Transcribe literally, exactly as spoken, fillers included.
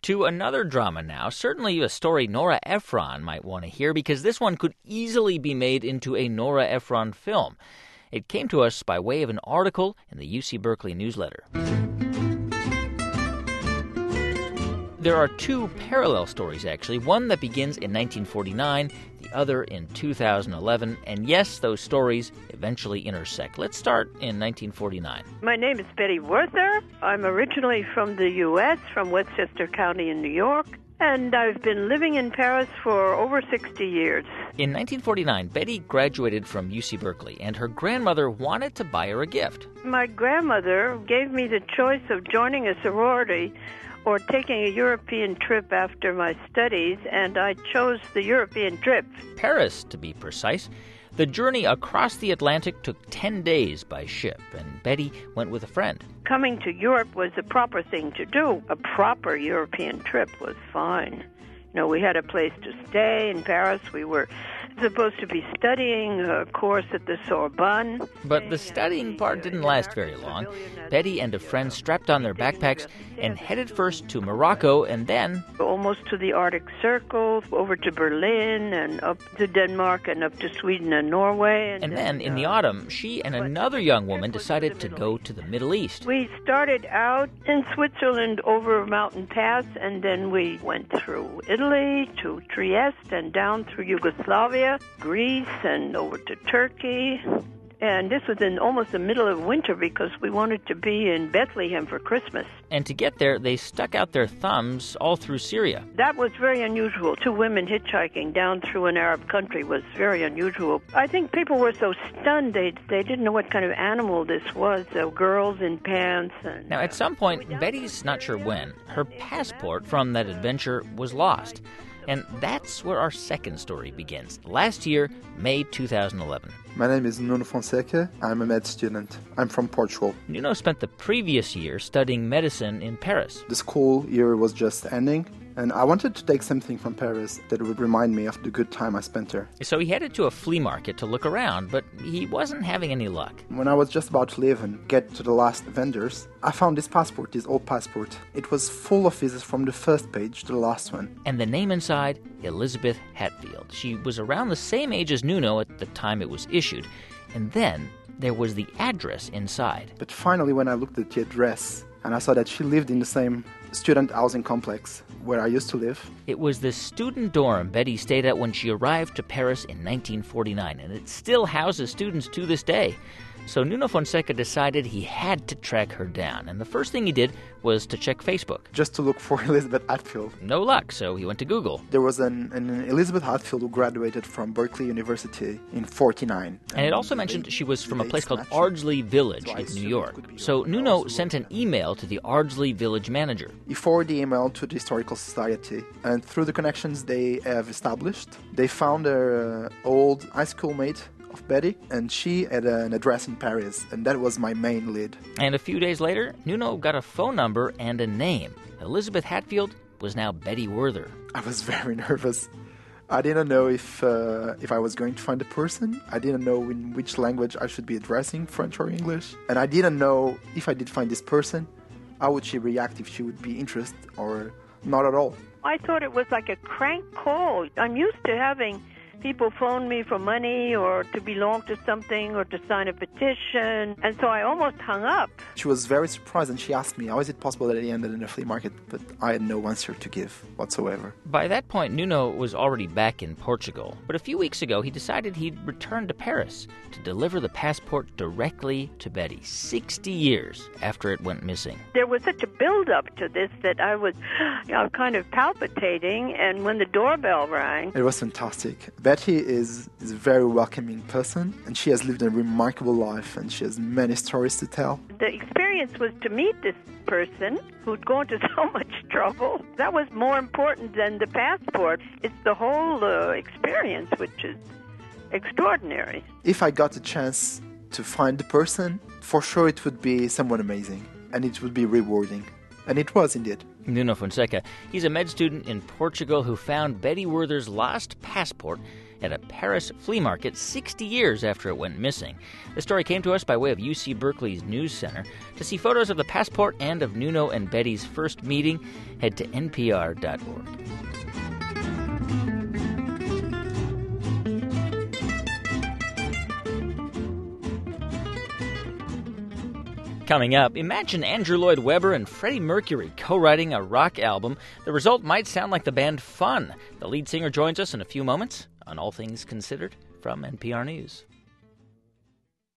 To another drama now, certainly a story Nora Ephron might want to hear, because this one could easily be made into a Nora Ephron film. It came to us by way of an article in the U C Berkeley newsletter. There are two parallel stories, actually, one that begins in nineteen forty-nine, the other in two thousand eleven, and yes, those stories eventually intersect. Let's start in nineteen forty-nine. My name is Betty Werther. I'm originally from the U S, from Westchester County in New York, and I've been living in Paris for over sixty years. In nineteen forty-nine, Betty graduated from U C Berkeley, and her grandmother wanted to buy her a gift. My grandmother gave me the choice of joining a sorority or taking a European trip after my studies, and I chose the European trip. Paris, to be precise. The journey across the Atlantic took ten days by ship, and Betty went with a friend. Coming to Europe was the proper thing to do. A proper European trip was fine. You know, we had a place to stay in Paris. We were supposed to be studying a course at the Sorbonne. But the studying part didn't last very long. Betty and a friend strapped on their backpacks and headed first to Morocco and then almost to the Arctic Circle, over to Berlin and up to Denmark and up to Sweden and Norway. And, and then, in the autumn, she and another young woman decided to go to the Middle East. We started out in Switzerland over a mountain pass, and then we went through Italy to Trieste and down through Yugoslavia, Greece, and over to Turkey. And this was in almost the middle of winter because we wanted to be in Bethlehem for Christmas. And to get there, they stuck out their thumbs all through Syria. That was very unusual. Two women hitchhiking down through an Arab country was very unusual. I think people were so stunned they they didn't know what kind of animal this was. So girls in pants. And, now, at some point, Betty's not sure when, her passport from that adventure was lost. And that's where our second story begins. Last year, May two thousand eleven. My name is Nuno Fonseca. I'm a med student. I'm from Portugal. Nuno spent the previous year studying medicine in Paris. The school year was just ending, and I wanted to take something from Paris that would remind me of the good time I spent there. So he headed to a flea market to look around, but he wasn't having any luck. When I was just about to leave and get to the last vendors, I found this passport, this old passport. It was full of visas from the first page to the last one. And the name inside, Elizabeth Hatfield. She was around the same age as Nuno at the time it was issued. And then there was the address inside. But finally, when I looked at the address, and I saw that she lived in the same student housing complex where I used to live. It was the student dorm Betty stayed at when she arrived to Paris in nineteen forty-nine, and it still houses students to this day. So Nuno Fonseca decided he had to track her down, and the first thing he did was to check Facebook. Just to look for Elizabeth Hatfield. No luck, so he went to Google. There was an, an Elizabeth Hatfield who graduated from Berkeley University in forty-nine. And it also mentioned she was from a place called Ardsley Village in New York. So Nuno sent an email to the Ardsley Village manager. He forwarded the email to the Historical Society, and through the connections they have established, they found their uh, old high school mate of Betty, and she had an address in Paris, and that was my main lead. And a few days later, Nuno got a phone number and a name. Elizabeth Hatfield was now Betty Werther. I was very nervous. I didn't know if uh, if I was going to find a person. I didn't know in which language I should be addressing, French or English. And I didn't know if I did find this person, how would she react, if she would be interested or not at all. I thought it was like a crank call. I'm used to having people phone me for money or to belong to something or to sign a petition, and so I almost hung up. She was very surprised, and she asked me, how is it possible that it ended in a flea market? But I had no answer to give whatsoever. By that point, Nuno was already back in Portugal, but a few weeks ago he decided he'd return to Paris to deliver the passport directly to Betty, sixty years after it went missing. There was such a build-up to this that I was you know, kind of palpitating, and when the doorbell rang... It was fantastic. Betty is, is a very welcoming person, and she has lived a remarkable life, and she has many stories to tell. The experience was to meet this person who'd gone to so much trouble. That was more important than the passport. It's the whole uh, experience, which is extraordinary. If I got the chance to find the person, for sure it would be someone amazing, and it would be rewarding. And it was indeed. Nuno Fonseca, he's a med student in Portugal who found Betty Werther's lost passport at a Paris flea market sixty years after it went missing. The story came to us by way of U C Berkeley's News Center. To see photos of the passport and of Nuno and Betty's first meeting, head to N P R dot org. Coming up, imagine Andrew Lloyd Webber and Freddie Mercury co-writing a rock album. The result might sound like the band Fun. The lead singer joins us in a few moments on All Things Considered from N P R News.